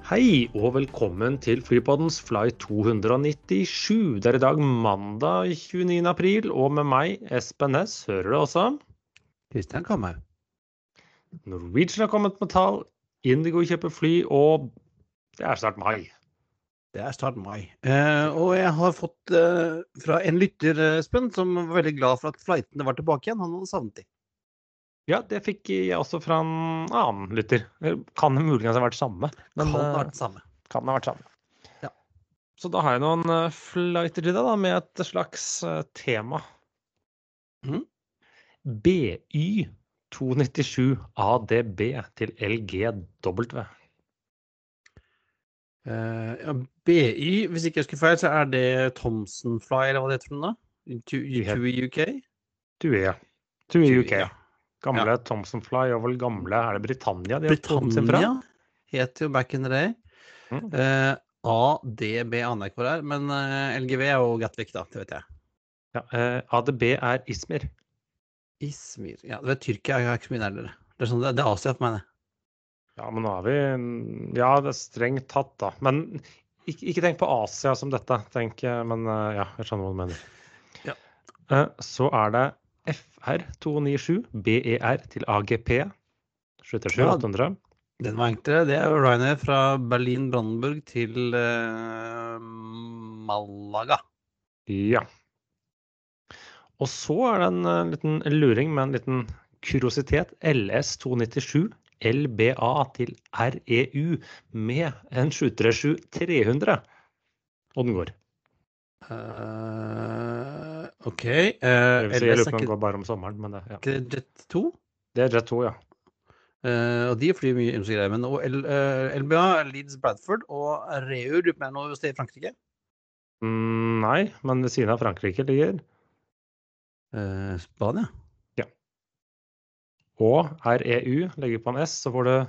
Hei og velkommen til Flypoddens Flight 297. Det I dag mandag 29. april, og med meg, Espen Næss, hører du også? Kristian Kamhaug. Norwegian har kommet med tall, Indigo kjøper fly, og det snart mai. Det snart mai. Og jeg har fått fra en lytter, Espen, som var veldig glad for at flightene var tilbake igjen. Han hadde savnet de. Ja, det fikk jeg også fra en annen lytter. Kan det muligens ha vært samme? Men, kan det ha vært samme. Kan det ha vært samme. Ja. Så da har jeg noen flighter til deg da, med et slags tema. BY 297 ADB til LGW. Ja, BY, hvis ikke jeg husker feil, så det Thomson Fly, eller hva det heter for noe da? TUI UK? TUI UK, ja. Gamle Thomson Fly, og vel gamle, det Britannia? Britannia heter jo back in the day. ADB aner jeg ikke hva det men LGV jo Gatwick da, det vet jeg. Ja, ADB Izmir. Izmir, ja, det Tyrkia, jeg har ikke så mye nærmere. Det sånn, det Asia for meg det. Ja, men nå har vi, ja, det strengt tatt da. Men ikke tenk på Asia som dette, men ja, jeg skjønner hva du mener. Ja. Så det FR 297 BER til AGP 737-800. Den var enklere. Det jo Ryanair fra Berlin-Brandenburg til Malaga. Ja. Og så det en liten luring med en liten kuriositet. LS 297 LBA til REU med en 737-300. Og den går. Ok. Jeg lurer på om den går bare om sommeren, men det, ja. Jet 2? Det Jet 2, ja. Og de flyr mye greier, men LBA Leeds Bradford, og REU, du mener noe sted I Frankrike? Nei, men ved siden av Frankrike ligger Spania? Ja. Og REU legger på en S, så får du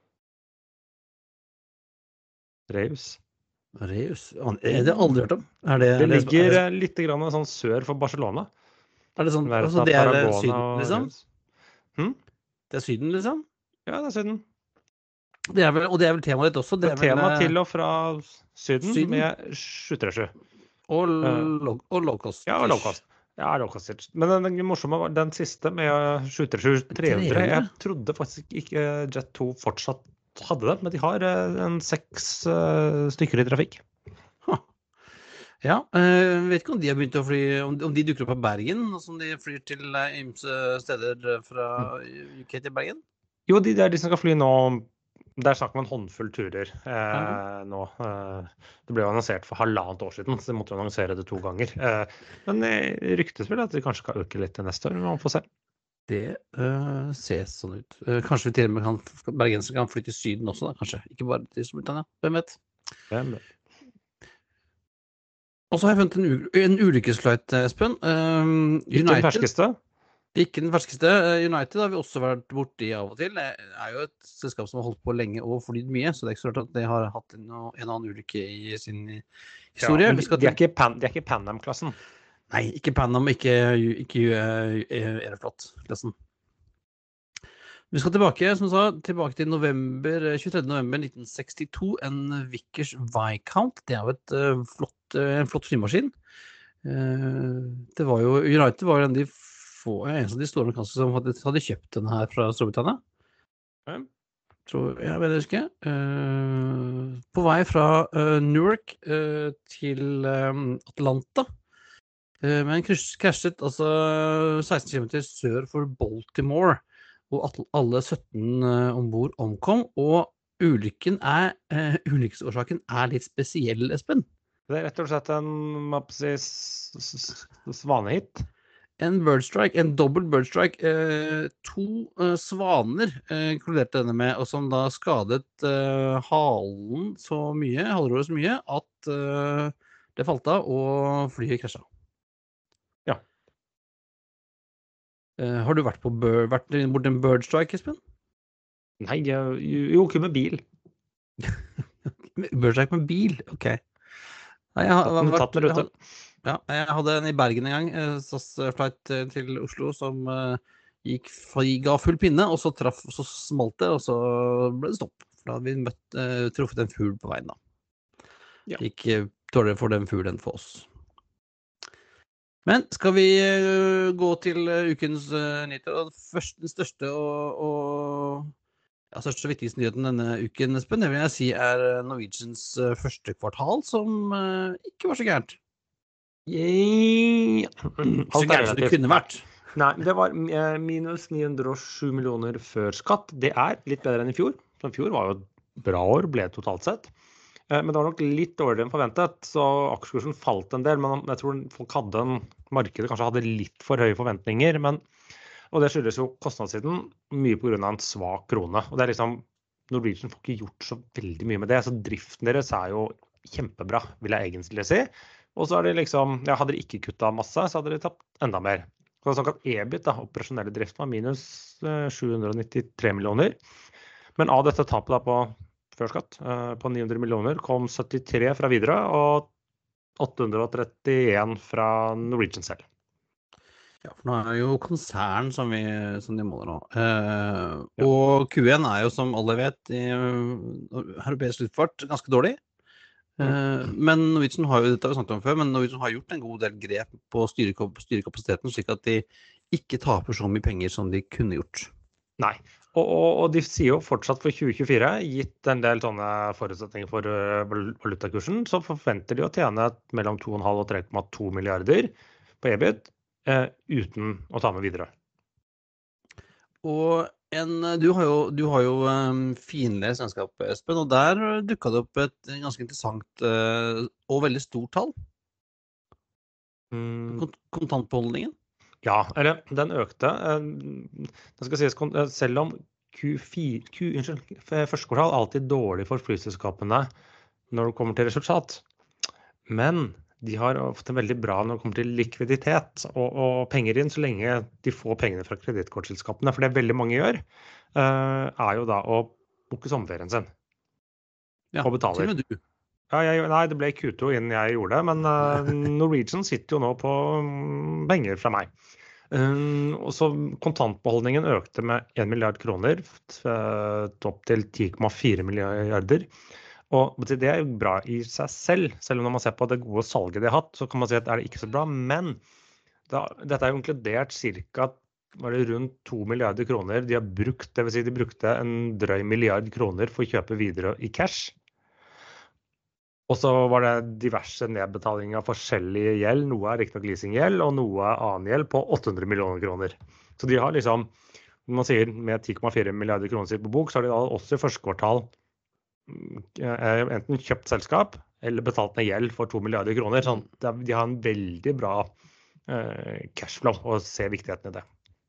Reus. Reus? Det aldri hørt om. Det ligger litt grann sånn sør for Barcelona. Det sånn, altså det Syden, liksom? Det Syden, liksom? Ja, det Syden. Og det vel temaet ditt også? Det tema til og fra Syden med 737. Og low cost. Ja, og low cost. Ja, low cost. Men den morsomme var den siste med 737-300. Jeg trodde faktisk ikke Jet 2 fortsatt hadde det, men de har en 6 stykker I trafikk. Ja, vet ikke om de har begynt å fly, om de dukker opp på Bergen, som de flyr til ymse steder fra UK til Bergen? Jo, de som skal fly nå, der snakker man håndfull turer nå. Det ble jo annonsert for 1,5 år siden, så de måtte annonsere det 2 ganger. Men det ryktes vel at de kanskje skal øke litt til neste år, man får se. Det ser sånn ut. Kanskje vi til og med bergensere kan fly til Syden også da, kanskje. Ikke bare til Storbritannia, hvem vet? Og så har jeg funnet en ulykkesflight, Espen. Ikke den ferskeste? Ikke den ferskeste. United har vi også vært borte I av og til. Det jo et selskap som har holdt på lenge og flydd mye, så det ikke så rart at de har hatt en annen ulykke I sin historie. Ja, men de ikke Pan Am-klassen? Nei, ikke Pan Am, ikke Aeroflot-klassen. Vi skal tilbake, som sa, tilbake til 23. november 1962, en Vickers Viscount. Det jo en flott flymaskin. Det var jo, United var en av de store amerikanske som hadde kjøpt den her fra Storbritannia. Tror jeg vet ikke. På vei fra Newark til Atlanta. Men krasjet altså 16 km sør for Baltimore. Og alle 17 ombord omkom, og ulykkesårsaken litt spesiell, Espen. Det rett og slett en svanehit? En birdstrike, en dobbelt birdstrike. 2 svaner kolliderte denne med, og som da skadet halen så mye, halvrådet så mye, at det falt av, og flyet krasjet. Ja. Har du vært bort en birdstrike, Espen? Nei, jo, ikke med bil. Birdstrike med bil, ok. Nei, jeg hadde en I Bergen en gang, SAS-flight til Oslo, som ga full pinne, og så smalt det, og så ble det stopp. for da hadde vi truffet en fugl på veien da. Ja. Det gikk dårligere for den fuglen enn for oss. Men skal vi gå til ukens nyheter, og den største største og viktigste nyheten denne uken, Espen, det vil jeg si Norwegians første kvartal, som ikke var så gærent. Så gærent som det kunne vært. Nei, det var minus 907 millioner før skatt. Det litt bedre enn i fjor. Så i fjor var jo et bra år, ble det totalt sett. Men det var nok litt dårligere enn forventet, så aksjekursen falt en del, men jeg tror folk markedet kanskje hadde litt for høye forventninger, og det skyldes jo kostnadssiden mye på grunn av en svak krone. Og det liksom, Norwegian får ikke gjort så veldig mye med det, så driften deres jo kjempebra, vil jeg egentlig si. Og så det liksom, hadde de ikke kuttet masse, så hadde de tapt enda mer. Så sånn at EBIT, operasjonelle drift, var minus 793 millioner. Men av dette tapet på før skatt, på 900 millioner, kom 73 fra Widerøe og 831 fra Norwegian selv. Ja, for nå jo konsern som de måler nå. Og Q1 jo, som alle vet, i europeisk luftfart ganske dårlig. Men Norwegian har jo, dette har vi snakket om før, men Norwegian har gjort en god del grep på styrekapasiteten, slik at de ikke taper så mye penger som de kunne gjort. Nei, og de sier jo fortsatt for 2024, gitt en del sånne forutsetninger for valutakursen, så forventer de å tjene mellom 2,5 og 3,2 milliarder på EBIT, uten å ta med videre. Og du har jo finlest regnskap, Espen, og der dukket det opp et ganske interessant og veldig stort tall. Kontantbeholdningen. Ja, eller den økte. Det skal sies, selv om første kvartal alltid dårlig for flyselskapene når det kommer til resultat, men de har fått en veldig bra når det kommer til likviditet og penger inn, så lenge de får pengene fra kredittkortselskapene. For det veldig mange gjør, jo da å booke sommerferien sin. Ja, og betaler. Til og med du. Ja, nei, det ble Q2 innen jeg gjorde det, men Norwegian sitter jo nå på penger fra meg. Og så kontantbeholdningen økte med 1 milliard kroner, opp til 10,4 milliarder. Og det jo bra i seg selv om når man ser på det gode salget de har hatt, så kan man si at det ikke så bra, men dette jo inkludert cirka rundt 2 milliarder kroner de har brukt, det vil si de brukte en drøy milliard kroner for å kjøpe videre i cash. Og så var det diverse nedbetalinger av forskjellige gjeld, noe riktignok leasinggjeld, og noe annen gjeld på 800 millioner kroner. Så de har liksom, når man sier med 10,4 milliarder kroner sitt på bok, så har de da også i første kvartal enten kjøpt selskap eller betalt ned gjeld for 2 milliarder kroner. Sånn, de har en veldig bra cashflow og ser viktigheten i det.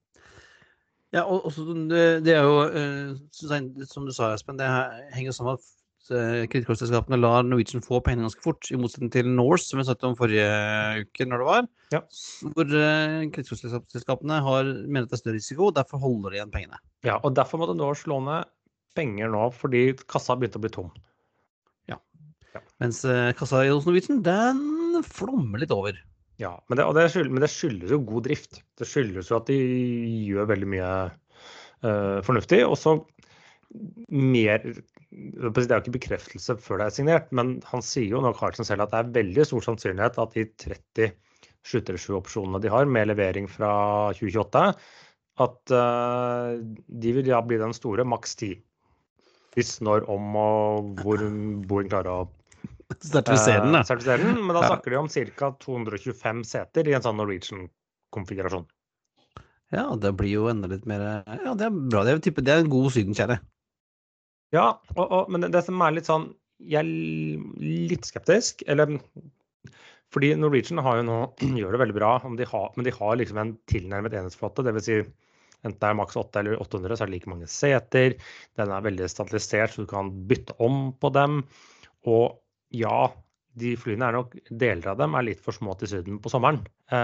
Ja, og det jo, som du sa, Espen, det henger sammen med at kredittkortselskapene lar Norwegian få pengene ganske fort, i motsetning til Norse, som vi snakket om forrige uke når det var, hvor kredittkortselskapene mener at det større risiko, og derfor holder de igjen pengene. Ja, og derfor måtte Norse låne penger nå, fordi kassa begynte å bli tom. Ja. Mens kassa i Norwegian, den flommer litt over. Ja, men det skyldes jo god drift. Det skyldes jo at de gjør veldig mye fornuftig, og så mer, det jo ikke bekreftelse før det signert, men han sier jo nå, Carlsen selv, at det veldig stor sannsynlighet at de 30 737-opsjonene de har med levering fra 2028, at de vil ja bli den store, maks 10. Hvis, når, om og hvor Boeing klarer å sertifisere den, men da snakker de om ca. 225 seter i en sånn Norwegian-konfigurasjon. Ja, det blir jo enda litt mer, ja, det bra, det en god sydenkjære. Ja, men det som litt sånn, jeg litt skeptisk, eller fordi Norwegian har jo nå, gjør det veldig bra, men de har liksom en tilnærmet enhetsflåte, det vil si, enten det maks 8 eller 800, så det like mange seter, den veldig standardisert, så du kan bytte om på dem, og ja, de flyene nok, deler av dem litt for små til syden på sommeren,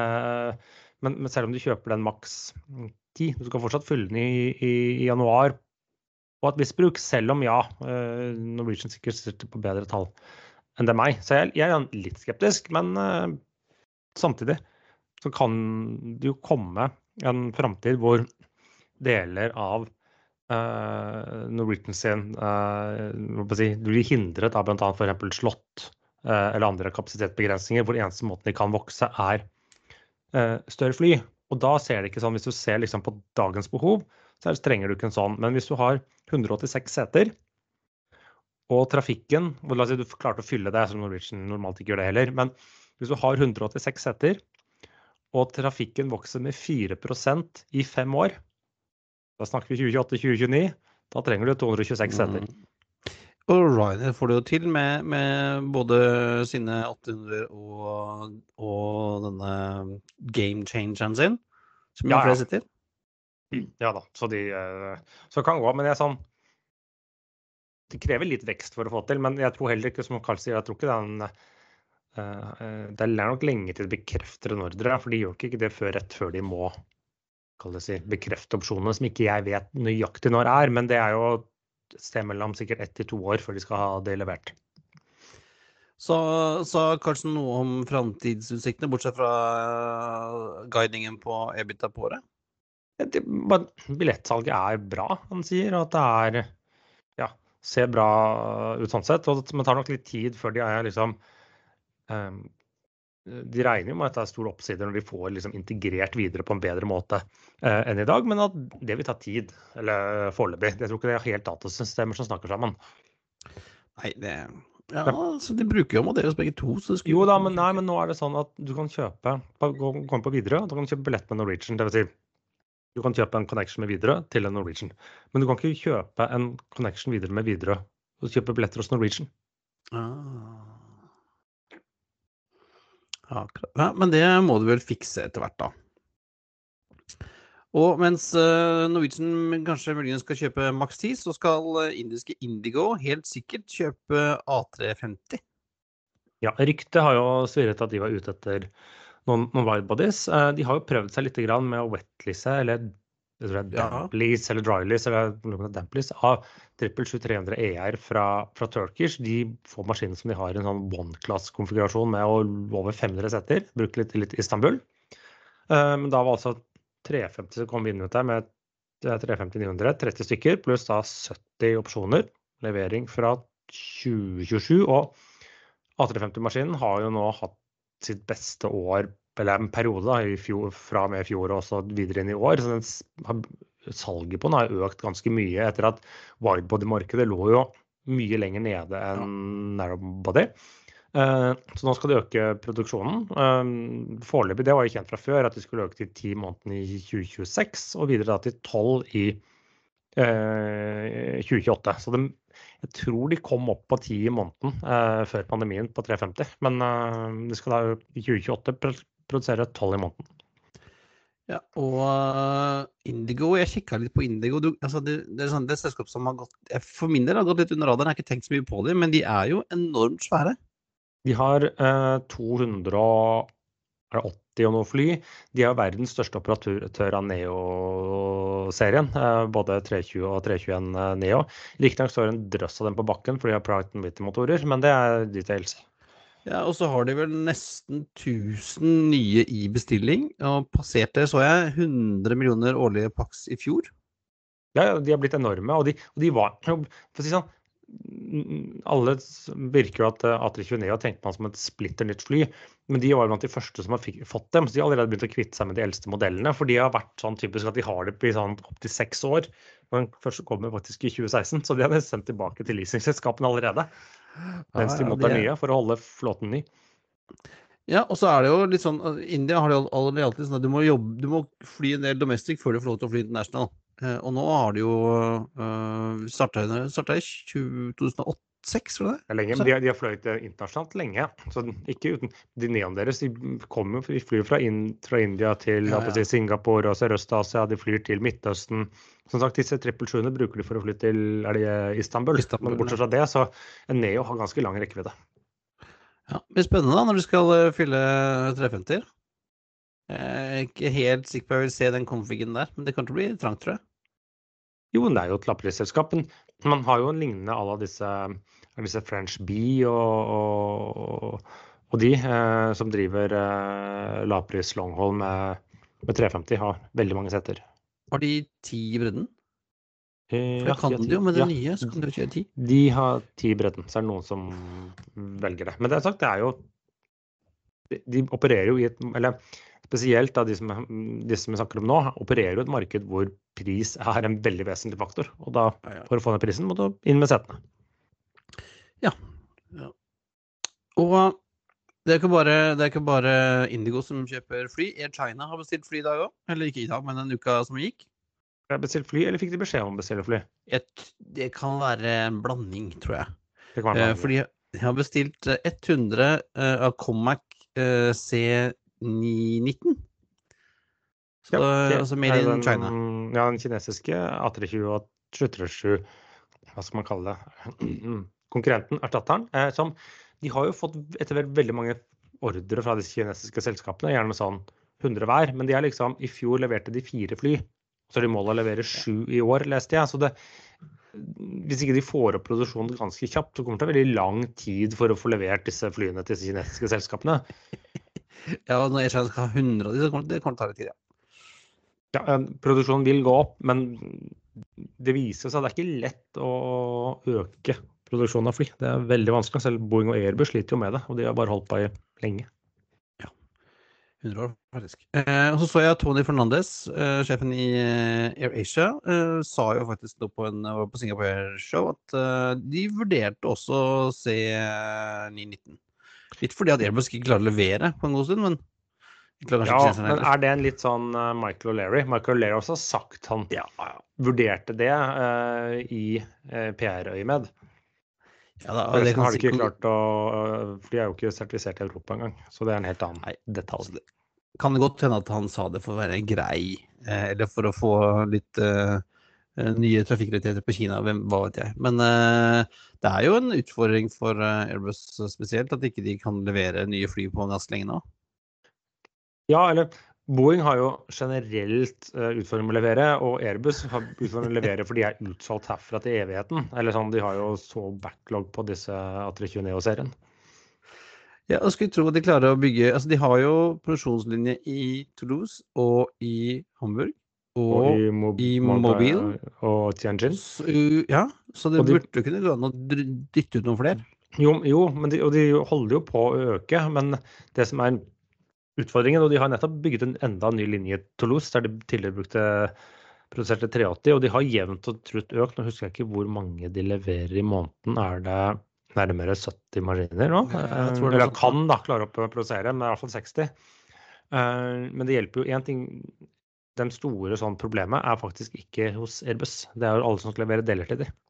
men selv om du kjøper den maks 10, du skal fortsatt fylle den i januar, og et visst bruk, selv om ja, Norwegian sikkert sitter på bedre tall enn det meg. Så jeg litt skeptisk, men samtidig så kan det jo komme en fremtid hvor deler av Norwegian sin, du blir hindret av blant annet for eksempel slott eller andre kapasitetsbegrensninger, hvor eneste måten de kan vokse større fly. Og da ser det ikke sånn, hvis du ser liksom på dagens behov, så trenger du ikke en sånn. Men hvis du har 186 seter, og trafikken, og la oss si du klarte å fylle det, som Norwegian normalt ikke gjør det heller, men hvis du har 186 seter, og trafikken vokser med 4% i 5 år, da snakker vi 2028-2029, da trenger du 226 seter. Og Ryanair får det jo til med både sine 800 og denne game changeren sin, som har flere setter. Ja da, så kan gå, men det krever litt vekst for å få til, men jeg tror heller ikke, som Karl sier, jeg tror ikke det er nok lenge til de bekrefter en ordre, for de gjør ikke det rett før de må bekrefte opsjonene, som ikke jeg vet nøyaktig når men det er jo et sted mellom sikkert 1 til 2 år før de skal ha det levert. Så kanskje noe om fremtidsutsiktene, bortsett fra guidingen på EBITDA på året? Billettsalget er bra, han sier, og at det ser bra ut sånn sett, og det tar nok litt tid før de liksom de regner jo med at det er store oppsider når de får liksom integrert videre på en bedre måte enn i dag, men at det vil ta tid, eller foreløpig. Jeg tror ikke det er helt datasystemer som snakker sammen. Nei, så de bruker jo Amadeus begge to. Så jo da, men nå er det sånn at du kan kjøpe, gå inn på Widerøe, du kan kjøpe billett med Norwegian, det vil si, du kan kjøpe en connection med Widerøe til en Norwegian, men du kan ikke kjøpe en connection videre med Widerøe og kjøpe billetter hos Norwegian. Ja, men det må du vel fikse etter hvert da. Og mens Norwegian kanskje muligens skal kjøpe Max 10, så skal indiske Indigo helt sikkert kjøpe A350. Ja, ryktet har jo svirret at de var ute etter noen widebodies. De har jo prøvd seg litt grann med å wetlisse, eller damplease, eller drylease, eller damplease av 777-300 ER fra Turkish. De får maskiner som de har i en sånn one-class-konfigurasjon med over 500 setter, bruker litt Istanbul. Men da var altså 350 som kom inn ut der med 350-900, 30 stykker, pluss da 70 opsjoner, levering fra 2027, og A350-maskinen har jo nå hatt sitt beste år, eller en periode da, fra med fjor og så videre inn i år, så salget på den har økt ganske mye etter at widebody-markedet lå jo mye lenger nede enn narrowbody. Så nå skal de øke produksjonen. Foreløpig, det var jo kjent fra før, at de skulle øke til 10 måneder i 2026, og videre da til 12 i 2028. Så jeg tror de kom opp på 10 i måneden før pandemien på 350, men de skal da i 2028 produsere 12 i måneden. Ja, og Indigo, jeg kikket litt på Indigo, det er sånn, det selskap som har gått, for min del har gått litt under radaren, jeg har ikke tenkt så mye på det, men de er jo enormt svære. De har 280 og noe fly. De er verdens største operatør av Neo-serien, både 320 og 321 Neo. Riktignok står en drøss av dem på bakken, for de har Pratt & Whitney-motorer, men det er details. Ja, og så har de vel nesten 1000 nye i bestilling, og passerte, så jeg, 100 millioner årlige paks i fjor. Ja, de har blitt enorme, og de var, for å si sånn, alle virker jo at A320 Neo tenkte man som et splitter nytt fly, men de var blant de første som har fått dem, så de har allerede begynt å kvitte seg med de eldste modellene, for de har vært sånn typisk at de har det i sånn opp til 6 år, men først kommer faktisk i 2016, så de har sendt tilbake til leasingselskapene allerede, mens de måtte være nye for å holde flåten ny. Ja, og så er det jo litt sånn, India har det alltid sånn at du må fly en del domestic før du får lov til å fly international. Og nå har de jo startet i 2006, tror jeg det? Lenge, men de har fløyt internasjonalt lenge, så ikke uten de neon deres, de flyr fra India til Singapore og Sørøst-Asia, de flyr til Midtøsten. Som sagt, disse 777-ene bruker de for å fly til Istanbul, men bortsett fra det, så Neo har ganske lang rekkevidde. Ja, det blir spennende da, når du skal fylle 350-er. Jeg er ikke helt sikker på at jeg vil se den konfigen der, men det kan ikke bli trangt, tror jeg. Jo, det er jo et lavprisselskap, men man har jo en lignende alle disse French Bee og de som driver lavpris longhold med 350, har veldig mange setter. Har de 10 i bredden? For Ja, det kan de har du jo 10. med det Ja, nye, så kan du kjøre 10. de har 10 i bredden, så er det noen som velger det. Men det er sagt, det er jo de opererer jo i et, eller spesielt da de som vi snakker om nå, opererer jo et marked hvor pris er en veldig vesentlig faktor. Og da, Ja. for å få ned prisen, må du inn med setene. Ja. Og det er ikke bare Indigo som kjøper fly. Air China har bestilt fly i dag også. Eller ikke i dag, men en uka som gikk. Har jeg bestilt fly, eller fikk de beskjed om å bestille fly? Det kan være en blanding, tror jeg. Det kan være For de har bestilt 100 av Comac C919. Så, altså made in China. Ja, den kinesiske A320 og 737, hva skal man kalle det, konkurrenten, erstatteren, som de har jo fått etter hvert veldig mange ordre fra disse kinesiske selskapene, gjerne med sånn 100 hver, men de har liksom, i fjor leverte de 4 fly, så er de målet å levere 7 i år, leste jeg, så det, hvis ikke de får opp produksjonen ganske kjapt, så kommer det til å veldig lang tid for å få levert disse flyene til disse kinesiske selskapene. Ja, når Air China skal ha 100 av de, så kommer det til å ta litt tid, ja. Ja, produksjonen vil gå opp, men det viser seg at det er ikke lett å øke produksjonen av fly. Det er veldig vanskelig. Selv Boeing og Airbus sliter jo med det, og de har bare holdt på i lenge. Ja, 100 år faktisk. Og så jeg Tony Fernandes, sjefen i AirAsia, sa jo faktisk nå på Singapore Air Show at de vurderte også å se 919. Litt fordi at Airbus ikke klarer å levere på en god stund, men ja, men er det en litt sånn Michael O'Leary? Michael O'Leary også har sagt han vurderte det i PR-øyemed. Ja, da, Forresten har de ikke klart å, for de er jo ikke sertifisert i Europa engang, så det er en helt annen detalj. Kan det godt hende at han sa det for å være grei, eller for å få litt nye trafikkrettigheter på Kina, hva vet jeg. Men det er jo en utfordring for Airbus spesielt, at ikke de kan levere nye fly på ganske lenge nå. Ja, eller Boeing har jo generelt utfordring med å levere, og Airbus har utfordring med å levere fordi de er utsolgt herfra til evigheten. Eller sånn, de har jo så backlog på disse A320 Neo-serien. Ja, og skulle tro at de klarer å bygge, altså de har jo produksjonslinje i Toulouse og i Hamburg, og i Mobile. Og Tianjin. Ja, så det burde kunne gå an å dytte ut noen flere. Jo, men de holder jo på å øke, men det som er utfordringen, og de har nettopp bygget en enda ny linje i Toulouse, der de tidligere produserte 380, og de har jevnt og trutt økt. Nå husker jeg ikke hvor mange de leverer i måneden. Er det nærmere 70 maskiner nå? Eller kan da klare å produsere, men i hvert fall 60. Men det hjelper jo en ting. Den store sånn problemet er faktisk ikke hos Airbus. Det er jo alle som skal levere deler til dem.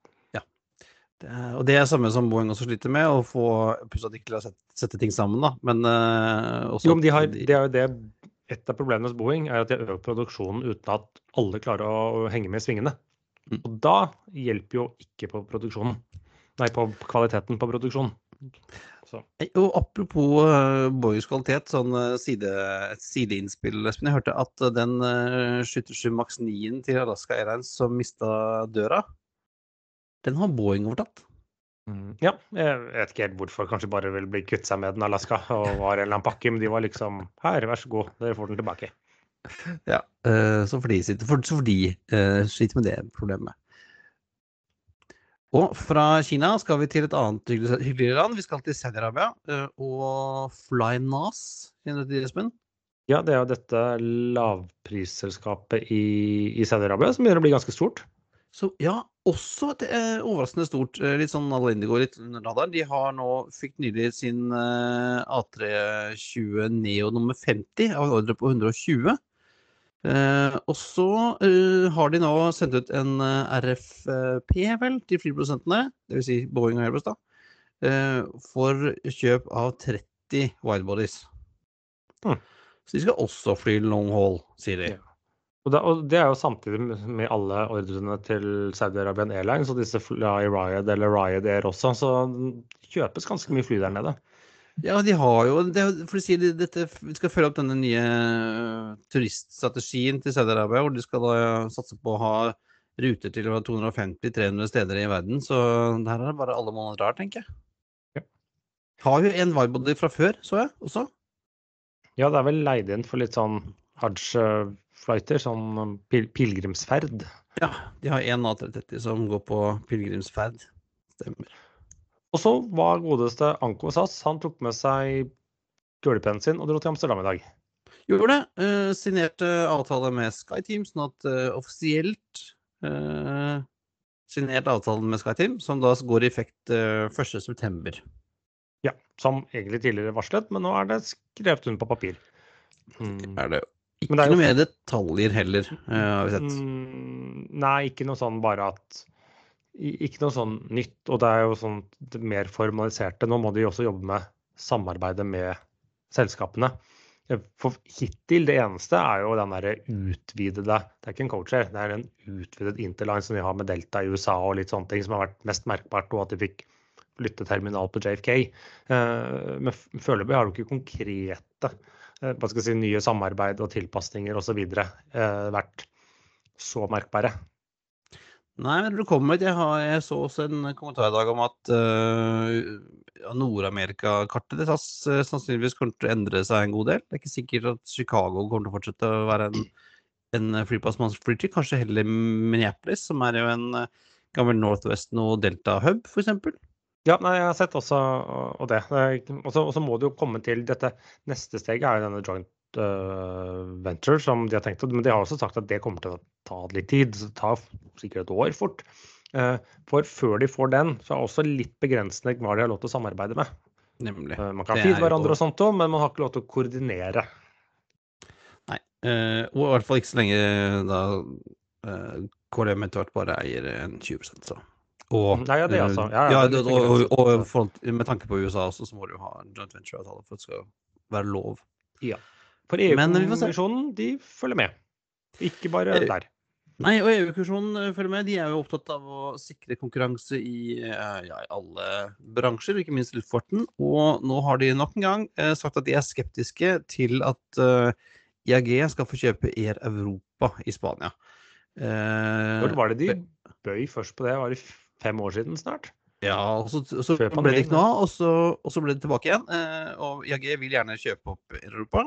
Og det er samme som Boeing også sliter med, å få plutselig at de ikke klarer å sette ting sammen, da. Men også jo, men det er jo det. Et av problemene hos Boeing er at de har økt produksjonen uten at alle klarer å henge med i svingene. Og da hjelper jo ikke på produksjonen. Nei, på kvaliteten på produksjonen. Så. Og apropos Boeings kvalitet, sånn et sideinnspill, Espen. Jeg hørte at den 737 MAX 9 til Alaska Airlines som mistet døra, den har Boeing overtatt. Ja, jeg vet ikke helt hvorfor. Kanskje bare vil bli kutt seg med den Alaska og var en eller annen pakke, men de var liksom, her, vær så god, dere får den tilbake. Ja, så for de sliter med det problemet. Og fra Kina skal vi til et annet hyggeligere land. Vi skal til Saudi-Arabia og FlyNAS, kjenner du til, Espen? Ja, det er jo dette lavprisselskapet i Saudi-Arabia som begynner å bli ganske stort. Så ja, også overraskende stort, litt sånn alle Indigo, litt under radaren. De har fikk nylig sin A320 Neo nummer 50 av en ordre på 120. Og så har de nå sendt ut en RFP, vel, til flyprodusentene, det vil si Boeing og Airbus da, for kjøp av 30 widebodies. Så de skal også fly long haul, sier de. Ja. Og det er jo samtidig med alle ordrene til Saudi-Arabian Airlines, og disse Fly Ryad eller Ryad Air også, så det kjøpes ganske mye fly der nede. Ja, de har jo, for de sier dette, vi skal følge opp denne nye turiststrategien til Saudi-Arabia, hvor de skal da satse på å ha ruter til 250-300 steder i verden, så der er det bare alle måneder rart, tenker jeg. Ja. Har jo en widebody fra før, så jeg også. Ja, det er vel leid inn for litt sånn flighter, sånn pilgrimsferd. Ja, de har en A330 som går på pilgrimsferd. Stemmer. Og så var godeste Anko SAS, han tok med seg gulpennen sin og dro til Amsterdam i dag. Gjorde det. Signerte avtale med SkyTeam, sånn at offisielt signert avtalen med SkyTeam, som da går i effekt 1. september. Ja, som egentlig tidligere varslet, men nå er det skrevet under på papir. Er det Men ikke det er jo noe mer detaljer heller, har vi sett. Nei, ikke noe sånn bare at ikke noe sånn nytt, og det er jo sånn det mer formaliserte. Nå må de også jobbe med samarbeidet med selskapene. For hittil det eneste er jo den der utvidede, det er ikke en coacher, det er en utvidet interline som vi har med Delta i USA og litt sånne ting som har vært mest merkbart, og at de fikk flytte terminal på JFK. Men foreløpig har du ikke konkrete hva skal jeg si, nye samarbeid og tilpasninger og så videre vært så merkbare. Nei, men du kommer dit. Jeg så også en kommentar i dag om at Nord-Amerika-kartet det sannsynligvis kommer til å endre seg en god del. Det er ikke sikkert at Chicago kommer til å fortsette å være en flyplass man flyr til. Kanskje heller Minneapolis, som er jo en gammel Northwest og Delta-hub, for eksempel. Ja, nei, jeg har sett også og det. Og så må det jo komme til dette. Neste steg er jo denne joint venture som de har tenkt, men de har også sagt at det kommer til å ta litt tid. Så det tar sikkert et år fort. For før de får den, så er også litt begrensende hva de har lov til å samarbeide med. Nemlig. Man kan feede hverandre og sånt også, men man har ikke lov til å koordinere. Nei, og i hvert fall ikke så lenge da KLM etter hvert bare eier en 20%, så. Og, nei, ja, det altså. Og med tanke på USA også, så må du jo ha en joint venture-avtale for at det skal være lov. Ja, for EU-kommisjonen, de følger med. Ikke bare der. Nei, og EU-kommisjonen følger med. De er jo opptatt av å sikre konkurranse i alle bransjer, ikke minst luftfarten. Og nå har de nok en gang sagt at de er skeptiske til at IAG skal få kjøpe Air Europa i Spania. Hvor var det de bøy først på det? Var det 5 år siden snart? Ja, og så ble det ikke noe av, og så ble det tilbake igjen. Og IAG vil gjerne kjøpe opp Europa,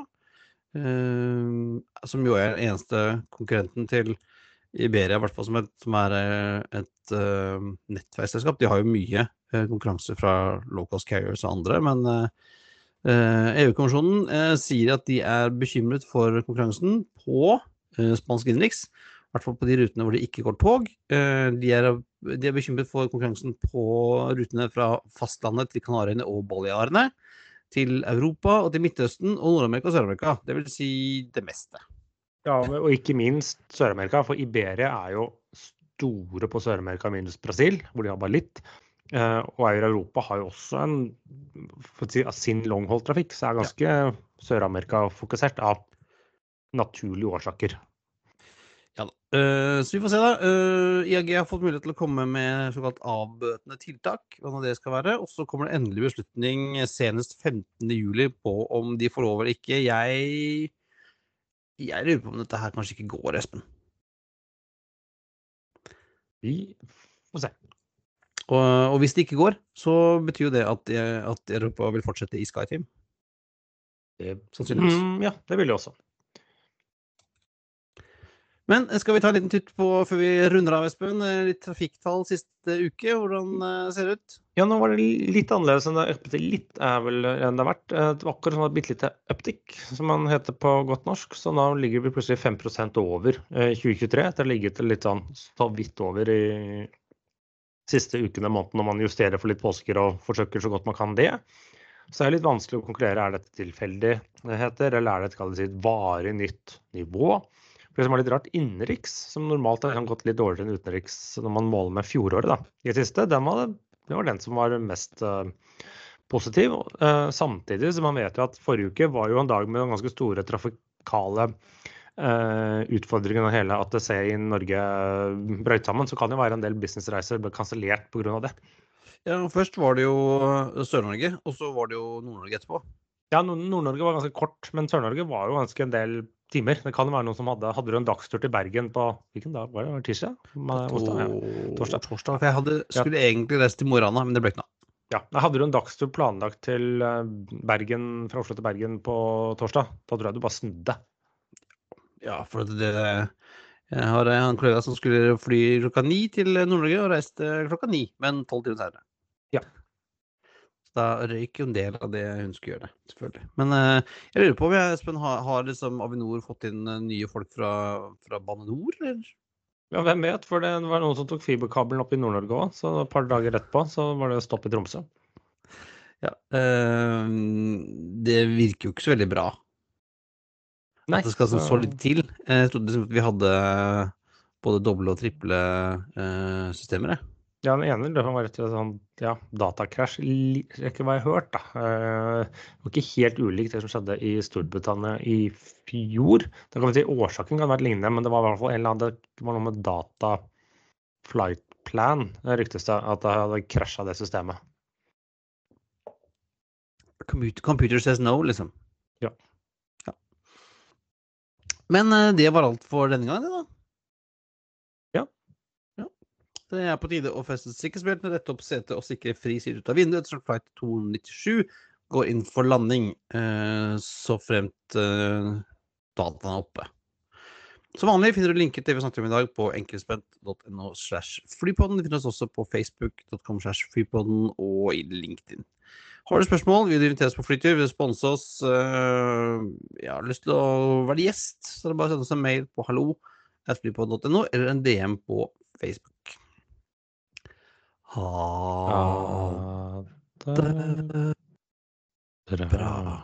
som jo er den eneste konkurrenten til Iberia, i hvert fall som er et nettverksselskap. De har jo mye konkurranse fra low-cost carriers og andre, men EU-kommisjonen sier at de er bekymret for konkurransen på spansk innenriks, i hvert fall på de rutene hvor det ikke går tog. De er bekymret for konkurransen på rutene fra fastlandet til Kanariene og Balearene, til Europa og til Midtøsten og Nord-Amerika og Sør-Amerika. Det vil si det meste. Ja, og ikke minst Sør-Amerika, for Iberia er jo store på Sør-Amerika minus Brasil, hvor de har bare litt. Og Air Europa har jo også sin long-haul-trafikk, så er ganske Sør-Amerika-fokusert av naturlige årsaker. Ja da. Så vi får se da. IAG har fått mulighet til å komme med såkalt avbøtende tiltak, hva det skal være, og så kommer det endelig beslutning senest 15. juli på om de får lov eller ikke. Jeg lurer på om dette her kanskje ikke går, Espen. Vi får se. Og hvis det ikke går, så betyr jo det at Europa vil fortsette i SkyTeam. Sannsynligvis. Ja, det vil det også. Men skal vi ta en liten titt på, før vi runder av, Espen, litt trafikktall siste uke, hvordan ser det ut? Ja, nå var det litt annerledes enn det litt er vel enn det har vært. Det var akkurat sånn et bitte lite uptick, som man heter på godt norsk, så nå ligger vi plutselig 5% over 2023. Det har ligget litt sånn så vidt over i siste ukene måneden når man justerer for litt påsker og forsøker så godt man kan det. Så det er litt vanskelig å konkludere, er dette tilfeldigheter, eller er det et varig nytt nivå? For det som var litt rart, innenriks, som normalt har gått litt dårligere enn utenriks når man måler med fjoråret da, i det siste, det var den som var mest positiv. Samtidig så man vet jo at forrige uke var jo en dag med ganske store trafikale utfordringer og hele ATC i Norge brøyt sammen, så kan det være en del businessreiser ble kansellert på grunn av det. Ja, først var det jo Sør-Norge, og så var det jo Nord-Norge etterpå. Ja, Nord-Norge var ganske kort, men Sør-Norge var jo ganske en del timer. Det kan jo være noen som hadde du en dagstur til Bergen på, hvilken dag var det? Tirsdag? Torsdag. For jeg skulle egentlig reist til Mo i Rana, men det ble ikke noe. Ja, jeg hadde du en dagstur planlagt til Bergen, fra Oslo til Bergen på torsdag. Da tror jeg du bare snudde. Ja, for det jeg har en kollega som skulle fly klokka 9 til Nord-Norge og reiste klokka 9, men 12 timer senere. Ja. Så da røyk jo en del av det hun skulle gjøre, selvfølgelig. Men jeg lurer på om Espen, har liksom Avinor fått inn nye folk fra Bane Nor, eller? Ja, hvem vet, for det var noen som tok fiberkabelen opp i Nord-Norge også, så et par dager etterpå så var det stopp i Tromsø. Ja, det virker jo ikke så veldig bra. Nei, At det skal så litt til. Jeg trodde liksom at vi hadde både doble og triple systemer, jeg. Ja, den ene løpet var rett og slett sånn, ja, datakrasj, ikke hva jeg har hørt da. Det var ikke helt ulikt det som skjedde i Storbritannia i fjor. Det kan vi si årsaken kan ha vært lignende, men det var i hvert fall en eller annen, det var noe med data flight plan, det ryktes det, at det hadde krasjet det systemet. Computer says no, liksom. Ja. Men det var alt for denne gangen, da. Ja. Det er på tide å feste sikkerhetsbeltene, rette opp setet og sikre fri side ut av vinduet ettersom flight 297 går inn for landing, så fremt dataen er oppe. Som vanlig finner du linket til det vi snakket om i dag på enkelspent.no/flypodden. Du finner oss også på facebook.com/flypodden og i LinkedIn. Har du spørsmål, vil du invitere oss på flytur, vil du sponse oss, har lyst til å være gjest, så er det bare å sende oss en mail på hallo@flypodden.no eller en DM på Facebook. Ha det bra.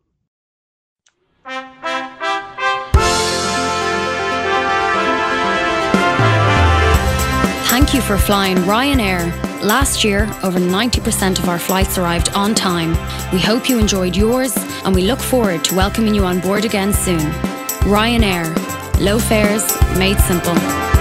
Thank you for flying Ryanair. Last year, over 90% of our flights arrived on time. We hope you enjoyed yours, and we look forward to welcoming you on board again soon. Ryanair. Low fares, made simple.